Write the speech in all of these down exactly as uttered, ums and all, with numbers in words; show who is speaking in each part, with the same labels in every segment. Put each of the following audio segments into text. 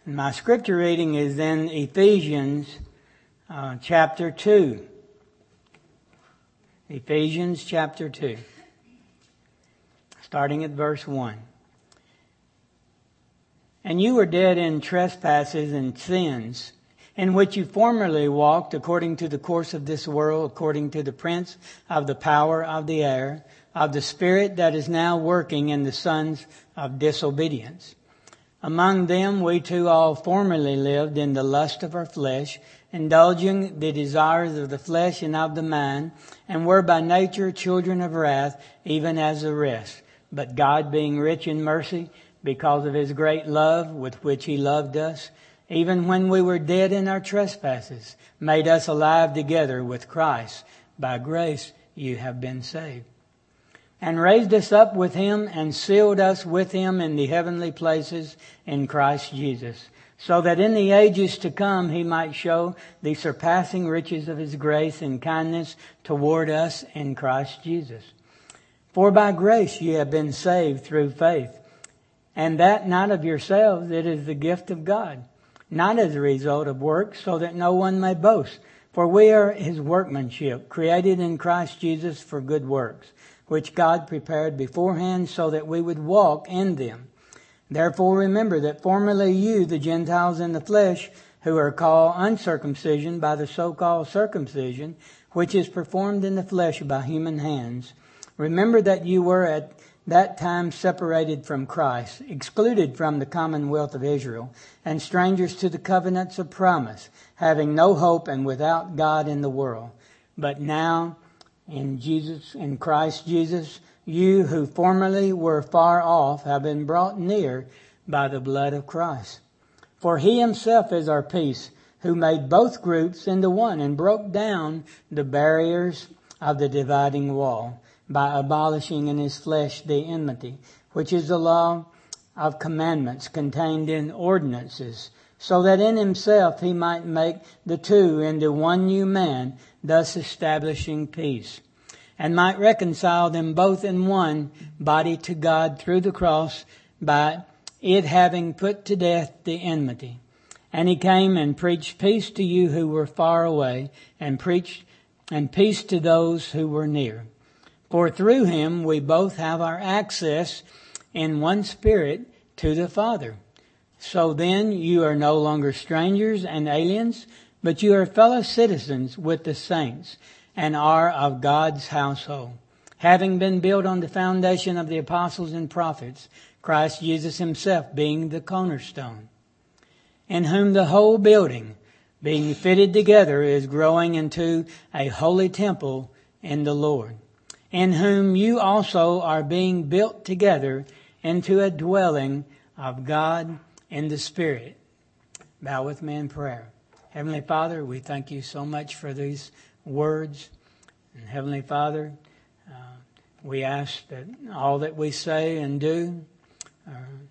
Speaker 1: And my scripture reading is in Ephesians uh, chapter two. Ephesians chapter two. Starting at verse one. And you were dead in trespasses and sins, in which you formerly walked according to the course of this world, according to the prince of the power of the air, of the spirit that is now working in the sons of disobedience. Among them we too all formerly lived in the lust of our flesh, indulging the desires of the flesh and of the mind, and were by nature children of wrath, even as the rest. But God, being rich in mercy, because of His great love with which He loved us, even when we were dead in our trespasses, made us alive together with Christ. By grace you have been saved. And raised us up with Him and sealed us with Him in the heavenly places in Christ Jesus, so that in the ages to come He might show the surpassing riches of His grace and kindness toward us in Christ Jesus. For by grace you have been saved through faith, and that not of yourselves, it is the gift of God, not as a result of works, so that no one may boast. For we are His workmanship, created in Christ Jesus for good works, which God prepared beforehand so that we would walk in them. Therefore remember that formerly you, the Gentiles in the flesh, who are called uncircumcision by the so-called circumcision, which is performed in the flesh by human hands, remember that you were at that time separated from Christ, excluded from the commonwealth of Israel, and strangers to the covenants of promise, having no hope and without God in the world. But now, in Jesus, in Christ Jesus, you who formerly were far off have been brought near by the blood of Christ. For He Himself is our peace, who made both groups into one and broke down the barriers of the dividing wall by abolishing in His flesh the enmity, which is the law of commandments contained in ordinances, so that in Himself He might make the two into one new man, thus establishing peace, and might reconcile them both in one body to God through the cross, by it having put to death the enmity. And He came and preached peace to you who were far away, and preached and peace to those who were near. For through Him we both have our access in one Spirit to the Father. So then you are no longer strangers and aliens, but you are fellow citizens with the saints, and are of God's household, having been built on the foundation of the apostles and prophets, Christ Jesus Himself being the cornerstone, in whom the whole building, being fitted together, is growing into a holy temple in the Lord, in whom you also are being built together into a dwelling of God in the Spirit. Bow with me in prayer. Heavenly Father, we thank You so much for these words. And Heavenly Father, uh, we ask that all that we say and do, uh,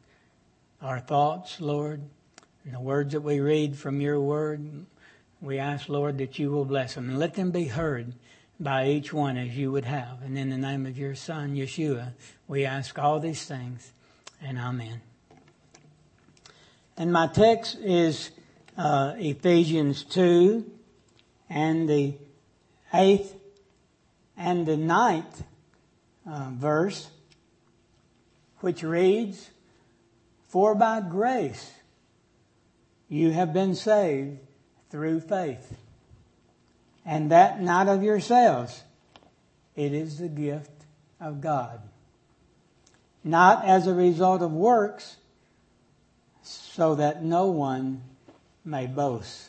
Speaker 1: our thoughts, Lord, and the words that we read from Your word, we ask, Lord, that You will bless them and let them be heard by each one as You would have. And in the name of Your Son, Yeshua, we ask all these things, and amen. And my text is uh, Ephesians two, and the eighth and the ninth uh, verse, which reads, For by grace you have been saved through faith, and that not of yourselves, it is the gift of God, not as a result of works, so that no one may boast.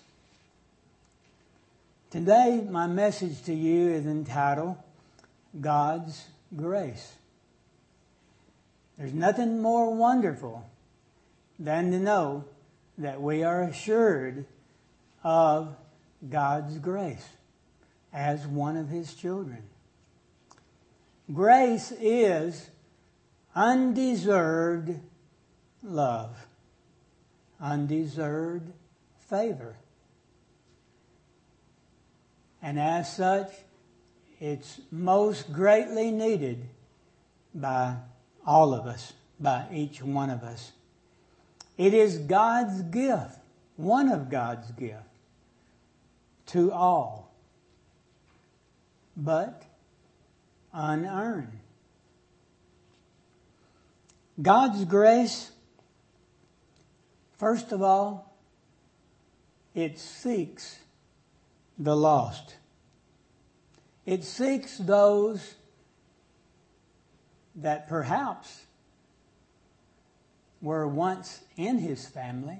Speaker 1: Today, my message to you is entitled, God's Grace. There's nothing more wonderful than to know that we are assured of God's grace as one of His children. Grace is undeserved love, undeserved favor. And as such, it's most greatly needed by all of us, by each one of us. It is God's gift, one of God's gifts, to all, but unearned. God's grace, first of all, it seeks the lost. It seeks those that perhaps were once in His family,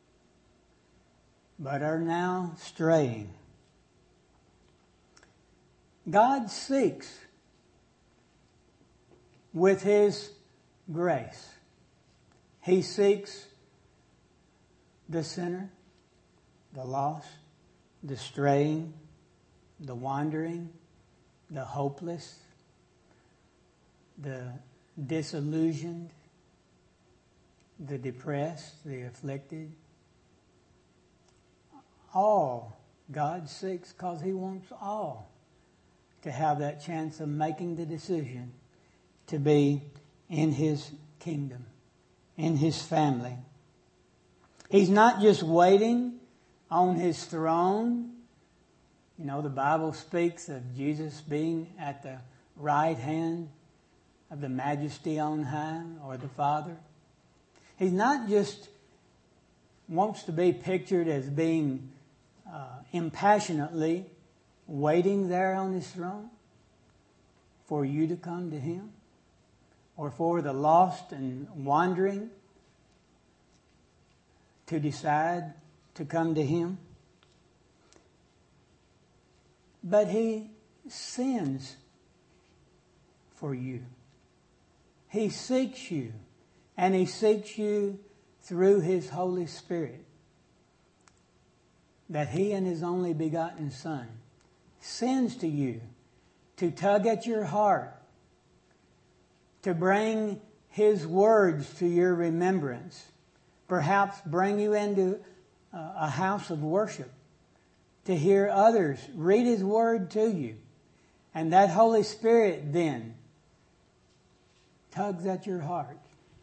Speaker 1: but are now straying. God seeks with His grace. He seeks the sinner, the lost, the straying, the wandering, the hopeless, the disillusioned, the depressed, the afflicted. All God seeks, because He wants all to have that chance of making the decision to be in His kingdom, in His family. He's not just waiting on His throne. You know, the Bible speaks of Jesus being at the right hand of the Majesty on high, or the Father. He's not just wants to be pictured as being uh, impassionately waiting there on His throne for you to come to Him, or for the lost and wandering to decide to come to Him. But He sends for you. He seeks you, and He seeks you through His Holy Spirit, that He and His only begotten Son sends to you to tug at your heart, to bring His words to your remembrance, perhaps bring you into a house of worship, to hear others read His Word to you. And that Holy Spirit then tugs at your heart.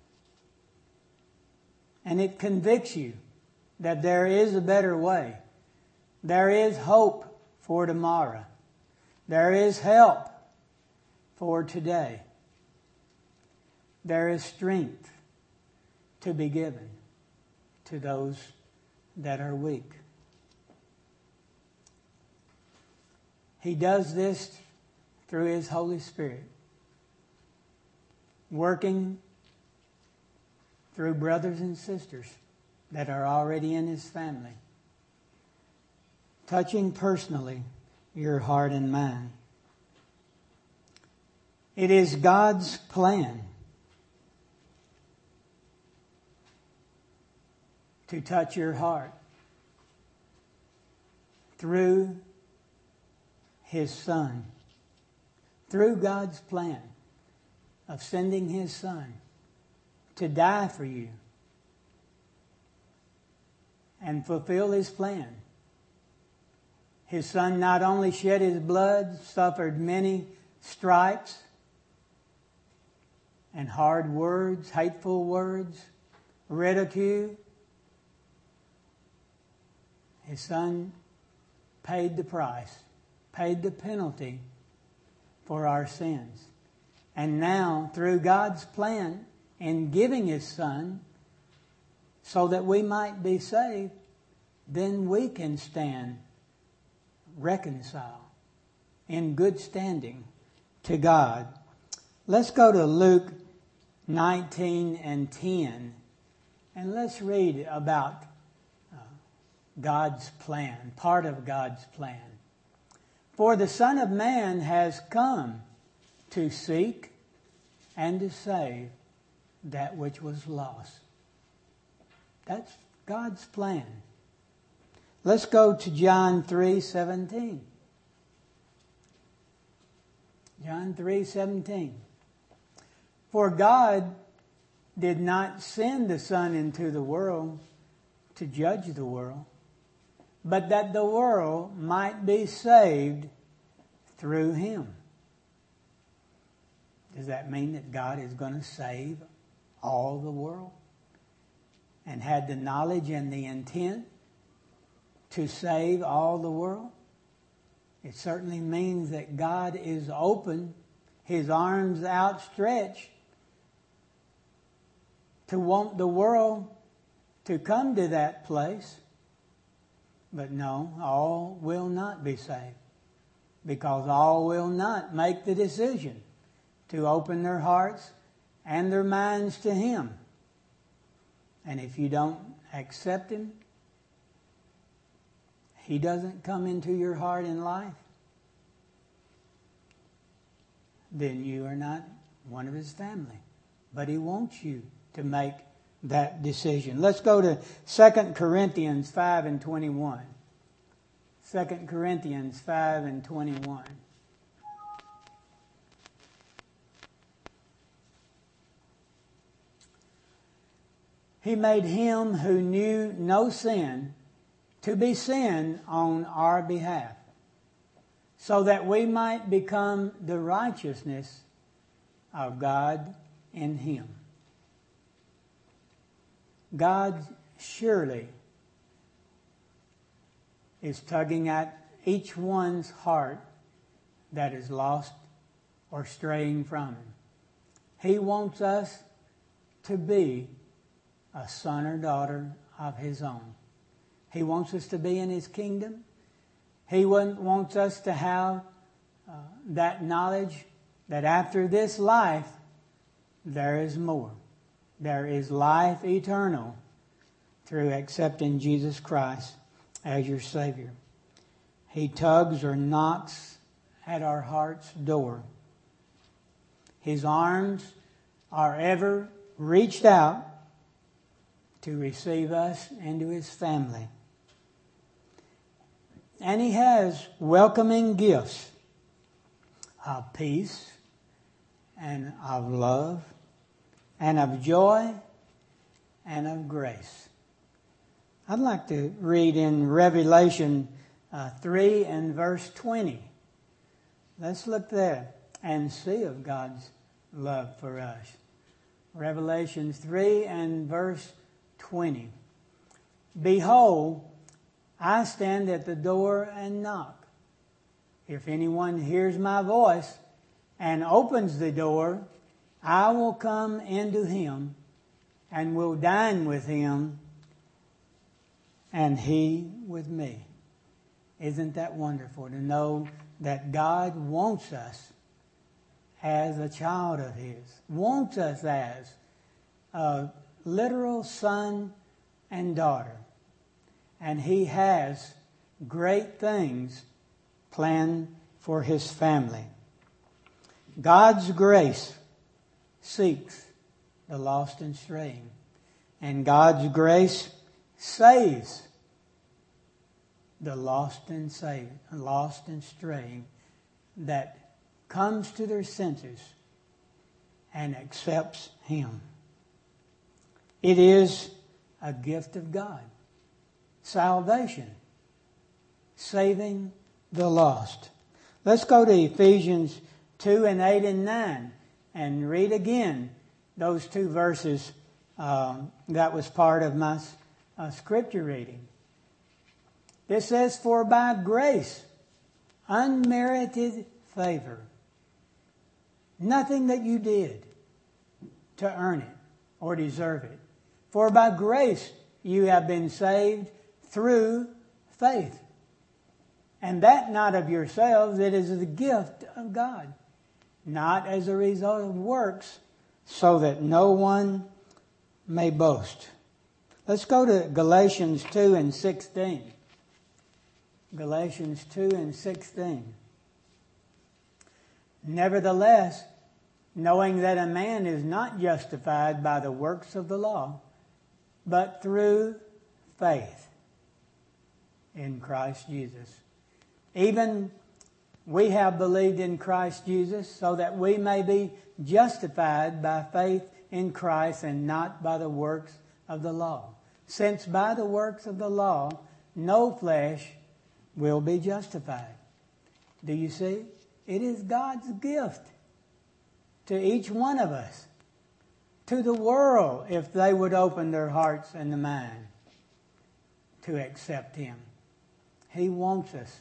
Speaker 1: And it convicts you that there is a better way. There is hope for tomorrow. There is help for today. There is strength to be given to those that are weak. He does this through His Holy Spirit, working through brothers and sisters that are already in His family, touching personally your heart and mind. It is God's plan to touch your heart through His Son, through God's plan of sending His Son to die for you and fulfill His plan. His Son not only shed His blood, suffered many stripes and hard words, hateful words, ridicule. His Son paid the price, paid the penalty for our sins. And now, through God's plan in giving His Son so that we might be saved, then we can stand reconciled in good standing to God. Let's go to Luke nineteen and ten, and let's read about uh, God's plan, part of God's plan. For the Son of Man has come to seek and to save that which was lost. That's God's plan. Let's go to John three seventeen. John three seventeen. For God did not send the Son into the world to judge the world, but that the world might be saved through Him. Does that mean that God is going to save all the world? and had the knowledge and the intent to save all the world? It certainly means that God is open, His arms outstretched, to want the world to come to that place. But no, all will not be saved, because all will not make the decision to open their hearts and their minds to Him. And if you don't accept Him, He doesn't come into your heart and life, then you are not one of His family. But He wants you to make that decision. Let's go to Second Corinthians five and twenty-one. Second Corinthians five and twenty-one. He made Him who knew no sin to be sin on our behalf, so that we might become the righteousness of God in Him. God surely is tugging at each one's heart that is lost or straying from Him. He wants us to be a son or daughter of His own. He wants us to be in His kingdom. He wants us to have uh, that knowledge that after this life, there is more. There is life eternal through accepting Jesus Christ as your Savior. He tugs or knocks at our heart's door. His arms are ever reached out to receive us into His family. And He has welcoming gifts of peace and of love and of joy and of grace. I'd like to read in Revelation uh, three and verse twenty. Let's look there and see of God's love for us. Revelation three and verse twenty. Behold, I stand at the door and knock. If anyone hears my voice and opens the door, I will come into him and will dine with him and he with me. Isn't that wonderful to know that God wants us as a child of His, wants us as a literal son and daughter. And He has great things planned for His family. God's grace seeks the lost and straying. And God's grace saves the lost and saved, lost and straying that comes to their senses and accepts Him. It is a gift of God. Salvation. Saving the lost. Let's go to Ephesians two and eight and nine and read again those two verses um, that was part of my uh, scripture reading. This says, for by grace, unmerited favor, nothing that you did to earn it or deserve it. For by grace you have been saved through faith. And that not of yourselves, it is the gift of God, not as a result of works, so that no one may boast. Let's go to Galatians two and sixteen. Galatians two and sixteen. Nevertheless, knowing that a man is not justified by the works of the law, but through faith in Christ Jesus. Even we have believed in Christ Jesus so that we may be justified by faith in Christ and not by the works of the law. Since by the works of the law, no flesh will be justified. Do you see? It is God's gift to each one of us to the world if they would open their hearts and the mind to accept Him. He wants us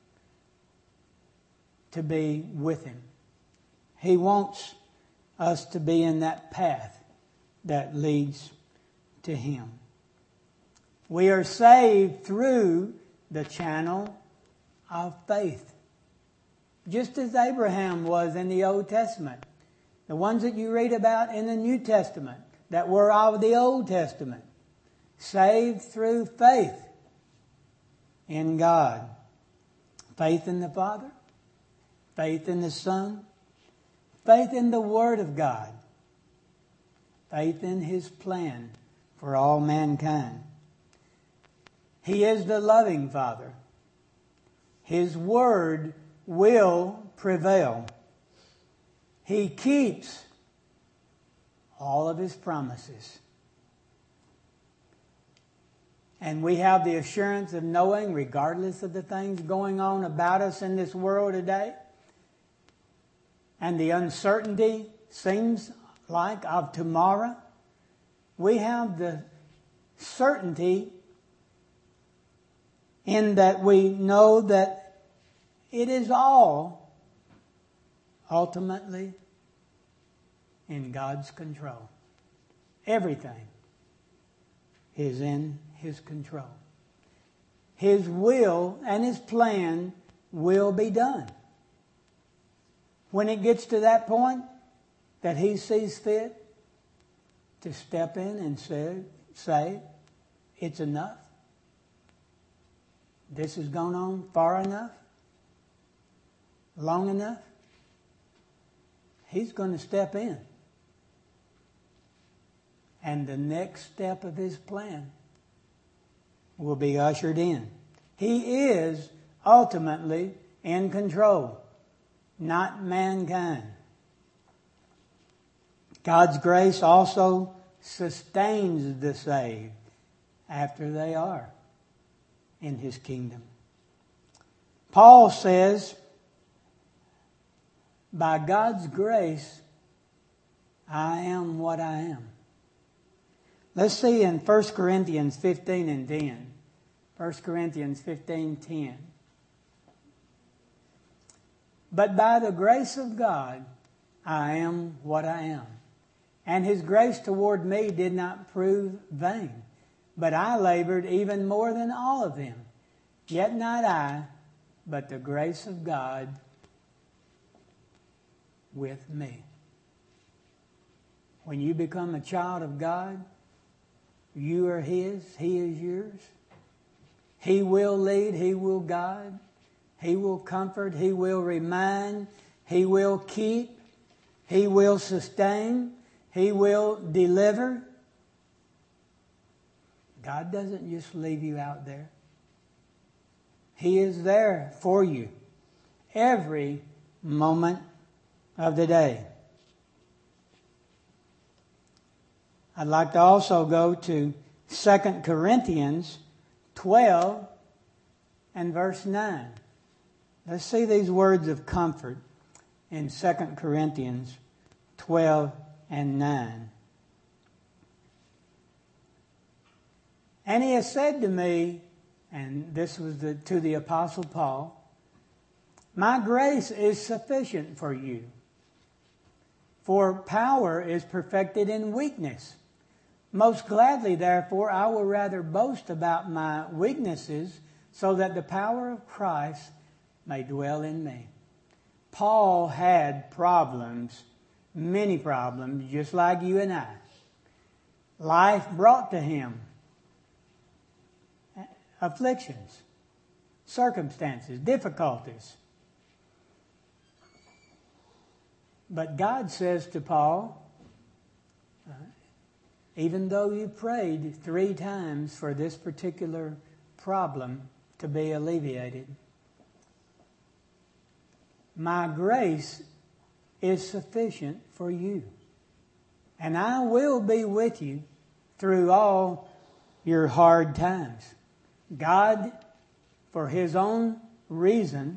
Speaker 1: to be with Him. He wants us to be in that path that leads to Him. We are saved through the channel of faith. Just as Abraham was in the Old Testament. The ones that you read about in the New Testament that were of the Old Testament. Saved through faith in God. Faith in the Father. Faith in the Son. Faith in the Word of God. Faith in His plan for all mankind. He is the loving Father. His Word will prevail. He keeps all of His promises. And we have the assurance of knowing, regardless of the things going on about us in this world today, and the uncertainty seems like of tomorrow, we have the certainty in that we know that it is all ultimately in God's control. Everything is in His control. His will and His plan will be done. When it gets to that point that He sees fit to step in and say, say it's enough. This has gone on far enough, long enough. He's going to step in. And the next step of His plan will be ushered in. He is ultimately in control, not mankind. God's grace also sustains the saved after they are in His kingdom. Paul says, by God's grace, I am what I am. Let's see in First Corinthians fifteen and ten. First Corinthians fifteen ten. But by the grace of God, I am what I am. And His grace toward me did not prove vain. But I labored even more than all of them. Yet not I, but the grace of God with me. When you become a child of God, you are His, He is yours. He will lead, He will guide, He will comfort, He will remind, He will keep, He will sustain, He will deliver. God doesn't just leave you out there. He is there for you every moment of the day. I'd like to also go to Second Corinthians twelve and verse nine. Let's see these words of comfort in Second Corinthians twelve and nine. And He has said to me, and this was the, to the Apostle Paul, my grace is sufficient for you, for power is perfected in weakness. Most gladly, therefore, I will rather boast about my weaknesses, so that the power of Christ may dwell in me. Paul had problems, many problems, just like you and I. Life brought to him afflictions, circumstances, difficulties. But God says to Paul, uh, even though you prayed three times for this particular problem to be alleviated, my grace is sufficient for you. And I will be with you through all your hard times. God, for His own reason,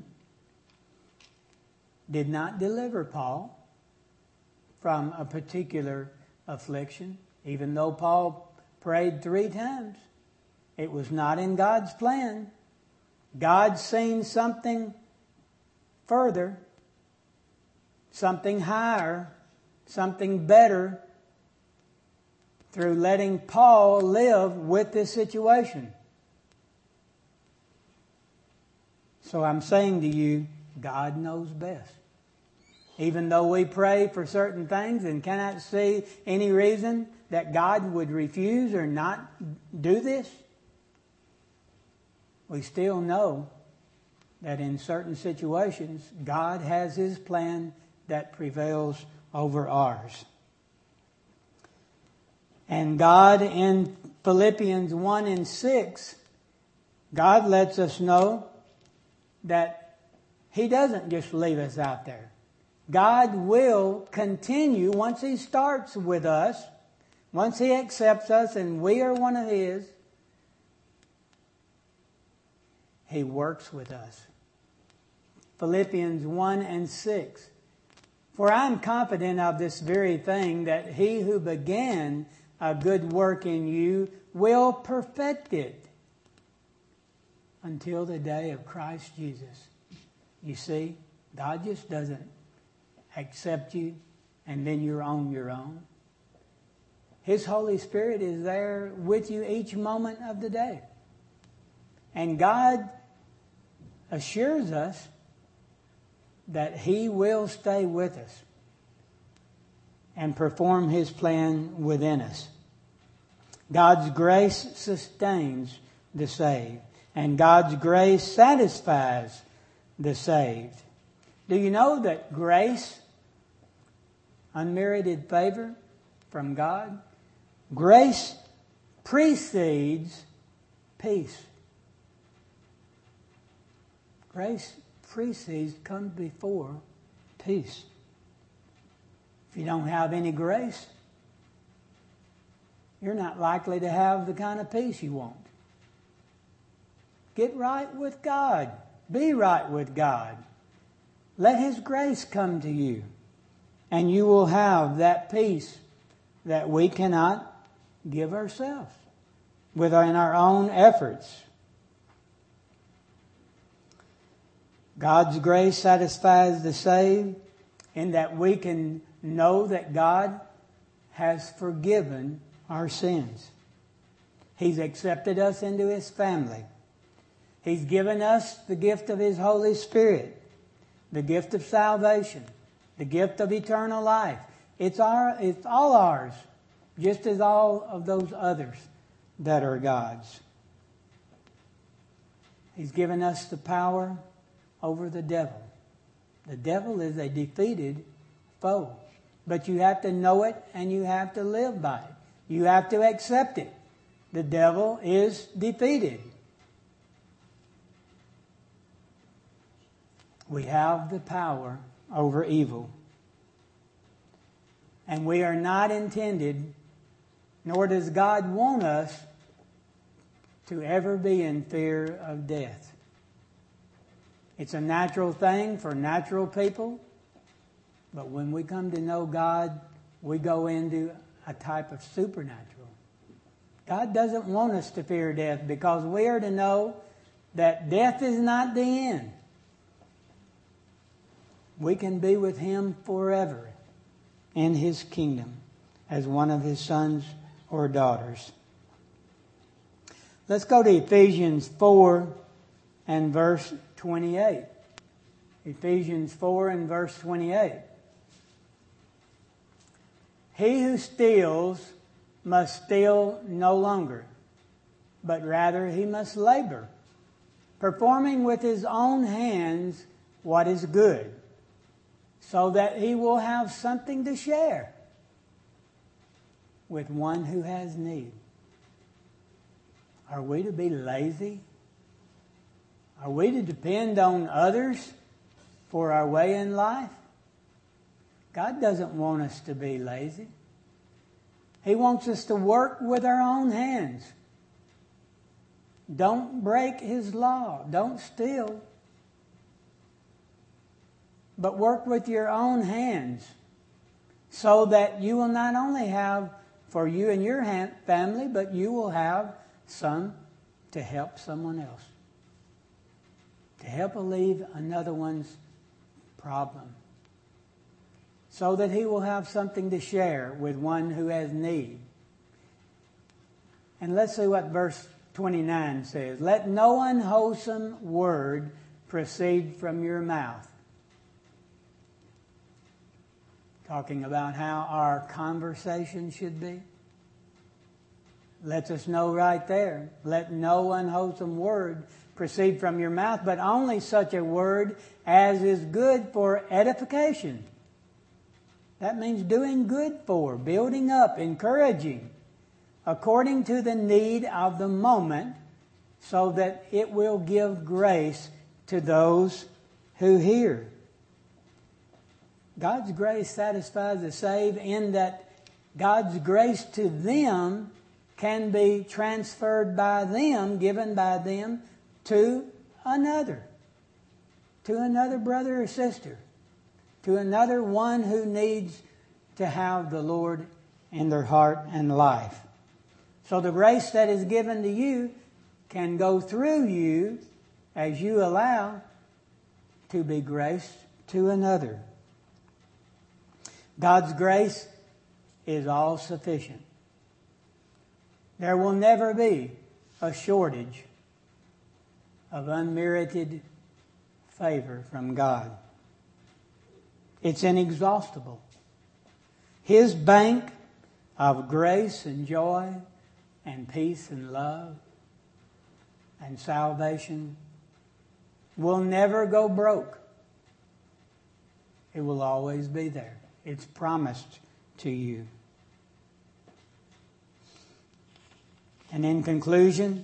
Speaker 1: did not deliver Paul from a particular affliction, even though Paul prayed three times. It was not in God's plan. God's seen something further, something higher, something better through letting Paul live with this situation. So I'm saying to you, God knows best. Even though we pray for certain things and cannot see any reason that God would refuse or not do this, we still know that in certain situations, God has His plan that prevails over ours. And God in Philippians one and six, God lets us know that He doesn't just leave us out there. God will continue once He starts with us, once He accepts us and we are one of His, He works with us. Philippians one and six. For I am confident of this very thing, that He who began a good work in you will perfect it until the day of Christ Jesus. You see, God just doesn't accept you and then you're on your own. His Holy Spirit is there with you each moment of the day. And God assures us that He will stay with us and perform His plan within us. God's grace sustains the saved, and God's grace satisfies the saved. Do you know that grace, unmerited favor from God, grace precedes peace. Grace precedes, comes before peace. If you don't have any grace, you're not likely to have the kind of peace you want. Get right with God. Be right with God. Let His grace come to you, and you will have that peace that we cannot give ourselves within our own efforts. God's grace satisfies the saved in that we can know that God has forgiven our sins. He's accepted us into His family. He's given us the gift of His Holy Spirit, the gift of salvation, the gift of eternal life. It's our, it's all ours, just as all of those others that are God's. He's given us the power over the devil. The devil is a defeated foe. But you have to know it and you have to live by it. You have to accept it. The devil is defeated. We have the power over evil. And we are not intended, nor does God want us, to ever be in fear of death. It's a natural thing for natural people, but when we come to know God, we go into a type of supernatural. God doesn't want us to fear death because we are to know that death is not the end. We can be with Him forever in His kingdom as one of His sons or daughters. Let's go to Ephesians four and verse twenty-eight. Ephesians four and verse twenty-eight. He who steals must steal no longer, but rather he must labor, performing with his own hands what is good, so that he will have something to share with one who has need. Are we to be lazy? Are we to depend on others for our way in life? God doesn't want us to be lazy. He wants us to work with our own hands. Don't break His law. Don't steal. But work with your own hands so that you will not only have for you and your family, but you will have some to help someone else, to help alleviate another one's problem, so that he will have something to share with one who has need. And let's see what verse twenty-nine says. Let no unwholesome word proceed from your mouth. Talking about how our conversation should be. Lets us know right there. Let no unwholesome word proceed from your mouth, but only such a word as is good for edification. That means doing good for, building up, encouraging, according to the need of the moment, so that it will give grace to those who hear. God's grace satisfies the saved in that God's grace to them can be transferred by them, given by them, to another. To another brother or sister. To another one who needs to have the Lord in their heart and life. So the grace that is given to you can go through you as you allow to be graced to another. God's grace is all sufficient. There will never be a shortage of unmerited favor from God. It's inexhaustible. His bank of grace and joy and peace and love and salvation will never go broke. It will always be there. It's promised to you. And in conclusion,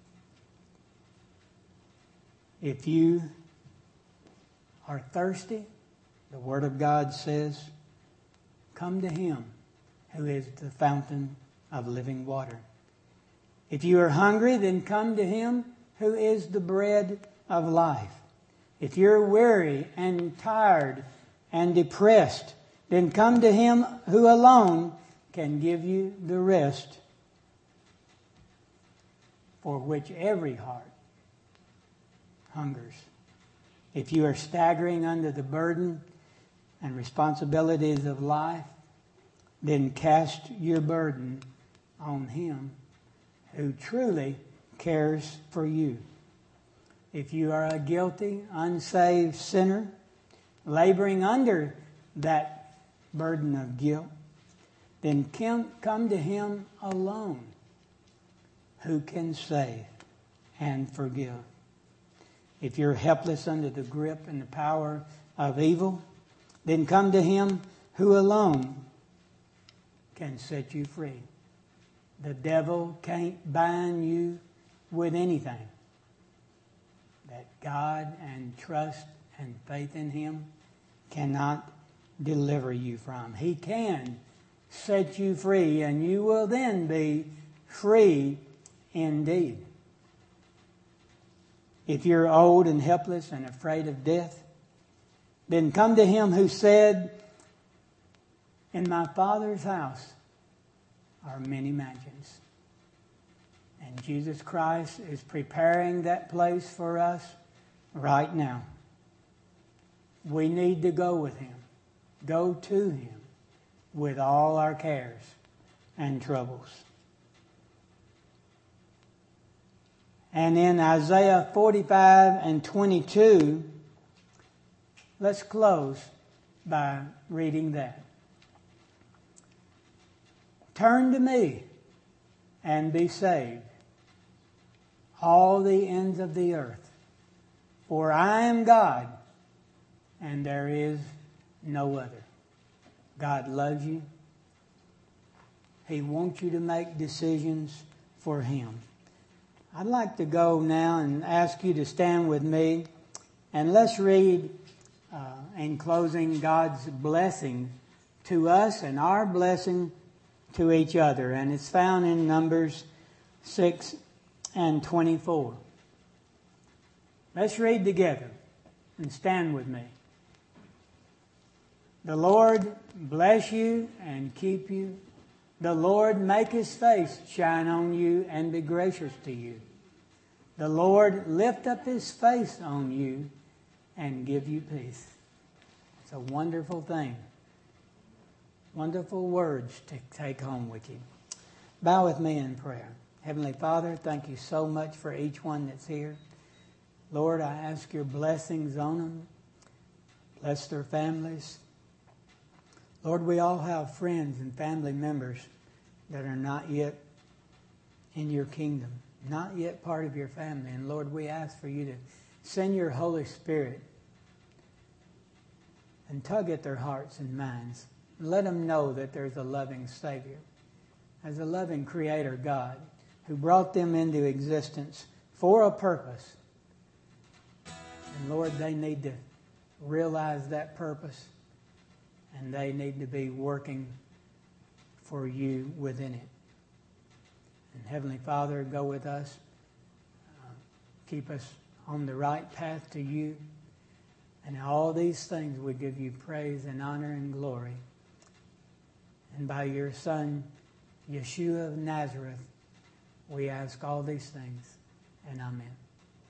Speaker 1: if you are thirsty, the Word of God says, come to Him who is the fountain of living water. If you are hungry, then come to Him who is the bread of life. If you're weary and tired and depressed, then come to Him who alone can give you the rest for which every heart hungers. If you are staggering under the burden and responsibilities of life, then cast your burden on Him who truly cares for you. If you are a guilty, unsaved sinner, laboring under that burden of guilt, then come to Him alone who can save and forgive. If you're helpless under the grip and the power of evil, then come to Him who alone can set you free. The devil can't bind you with anything that God and trust and faith in Him cannot deliver you from. He can set you free, and you will then be free indeed. If you're old and helpless and afraid of death, then come to Him who said, in my Father's house are many mansions. And Jesus Christ is preparing that place for us right now. We need to go with Him. Go to Him with all our cares and troubles. And in Isaiah forty-five and twenty-two, let's close by reading that. Turn to me and be saved, all the ends of the earth. For I am God, and there is no other. God loves you. He wants you to make decisions for Him. I'd like to go now and ask you to stand with me, and let's read, uh, in closing, God's blessing to us and our blessing to each other. And it's found in Numbers six and twenty-four. Let's read together and stand with me. The Lord bless you and keep you. The Lord make His face shine on you and be gracious to you. The Lord lift up His face on you and give you peace. It's a wonderful thing. Wonderful words to take home with you. Bow with me in prayer. Heavenly Father, thank you so much for each one that's here. Lord, I ask your blessings on them. Bless their families. Lord, we all have friends and family members that are not yet in your kingdom, not yet part of your family. And Lord, we ask for you to send your Holy Spirit and tug at their hearts and minds. Let them know that there's a loving Savior. There's a loving Creator God who brought them into existence for a purpose. And Lord, they need to realize that purpose, and they need to be working for you within it. And Heavenly Father, go with us. Uh, keep us on the right path to you. And all these things we give you praise and honor and glory. And by your Son, Yeshua of Nazareth, we ask all these things. And amen.